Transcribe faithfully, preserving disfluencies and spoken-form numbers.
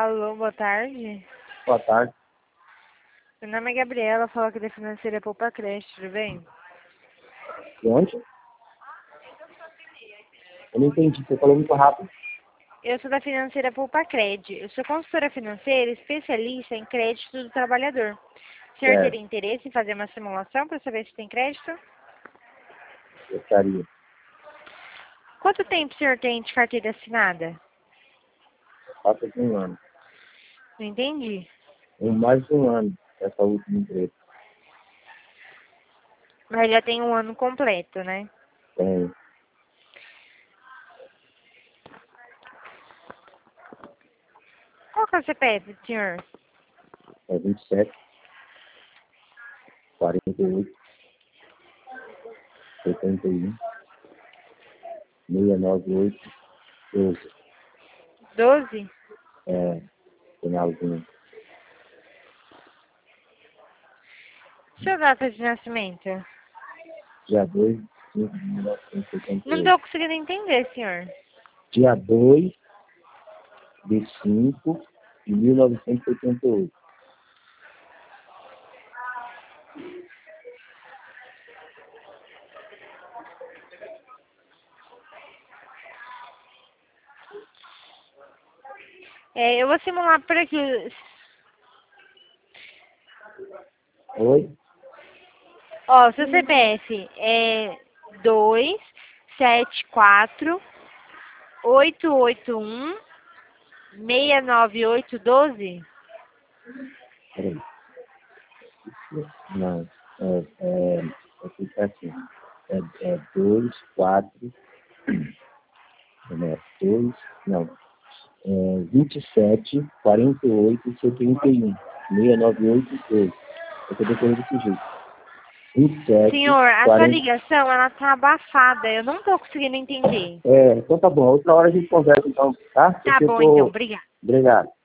Alô, boa tarde. Boa tarde. Meu nome é Gabriela, falo aqui da Financeira Poupa Creche, tudo bem? De onde? Eu não entendi, você falou muito rápido. Eu sou da Financeira Poupa Cred. Eu sou consultora financeira especialista em crédito do trabalhador. O senhor Certo. teria interesse em fazer uma simulação para saber se tem crédito? Gostaria. Quanto tempo o senhor tem de carteira assinada? Passa de um ano. Não entendi. Um, mais de um ano essa última empresa. Mas já tem um ano completo, né? Tem. Qual que é o C P F, senhor? É vinte e sete, quarenta e oito, setenta e um, seiscentos e noventa e oito, doze. doze? É, finalzinho. Sua data de nascimento? Dia dois de cinco de mil novecentos e oitenta e Não oito. estou conseguindo entender, senhor. Dia dois de cinco de mil novecentos e oitenta e oito. É, eu vou simular por aqui. Oi? Ó, seu C P F é dois sete quatro oito oito um seis nove oito um dois? Peraí. Não. É, é, é, fica assim. É, é dois, quatro, né? dois, não. É, vinte e sete, quarenta e oito, setenta e um, seiscentos e noventa e oito, dois. Eu tô decorando desse jeito. vinte e sete, Senhor, a sua quarenta. ligação, ela tá abafada. Eu não tô conseguindo entender. É, então tá bom. Outra hora a gente conversa, então, tá? Tá Porque eu bom, então. tô. Obrigada. Obrigado.